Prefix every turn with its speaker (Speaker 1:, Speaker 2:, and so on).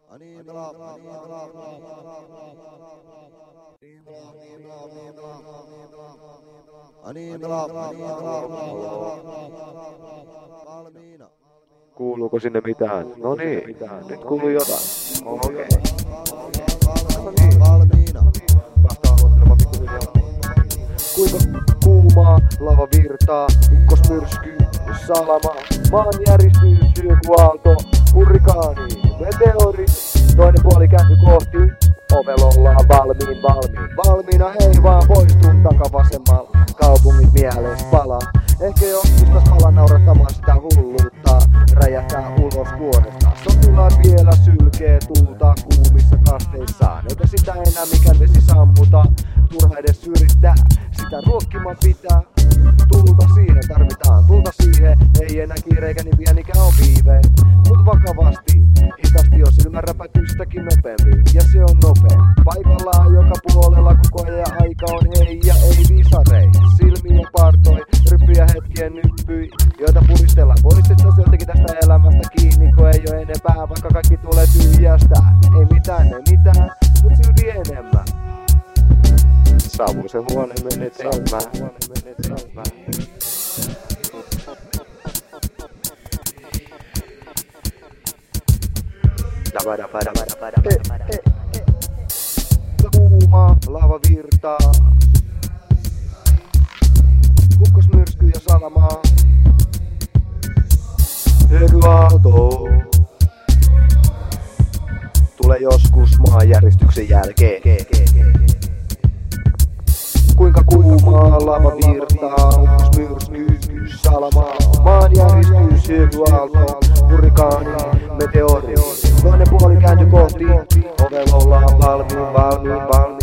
Speaker 1: Kuuluuko sinne mitään? No niin, nyt kuuluu jotain. Okei. Kuinka kuumaa lava virtaa, ukkosmyrsky, salama, maanjäristys, hyökyaalto, hurrikaani, meteori, toinen puoli käänty kohti, ovella ollaan valmiina hei vaan poistun takavasemmalla, kaupungin mielessä palaa. Ehkä joskus taas pala naurattamaan sitä hulluutta, räjähtää ulos kuoresta. Sotilaat vielä sylkee tulta kuumissa kasteissaan, eikä sitä enää mikään vesi sammuta, turha edes yrittää, sitä ruokkimaan pitää. Tulta siihen tarvitaan, tulta siihen, ei enää kiire eikä niin pienikään on viive. Mut vakavasti, hitaasti on silmänräpätystäkin nopeampi, ja se on nopea. Paikallaan joka puolella koko ajan aika on hei ja ei visarei. Silmiä partoi, ryppyjä hetkien nyppyi, joita puristellaan pois, että se jotenkin tästä elämästä kiinni, kun ei oo enempää, vaikka kaikki tulee tyhjästä. Ei mitään, mut silti enemmän. Savuisen huone menetelmä. Kuuma lava virtaa, ukkosmyrsky ja salamaa, hyökyaalto tulee joskus maanjäristyksen jälkeen. Kuinka kuumaa lava virtaa, ukkosmyrsky, salamaa, maanjäristys, hyökyaalto, hurrikaani, meteori. Toinen puoli käänty kohti, ovella ollaan valmiin.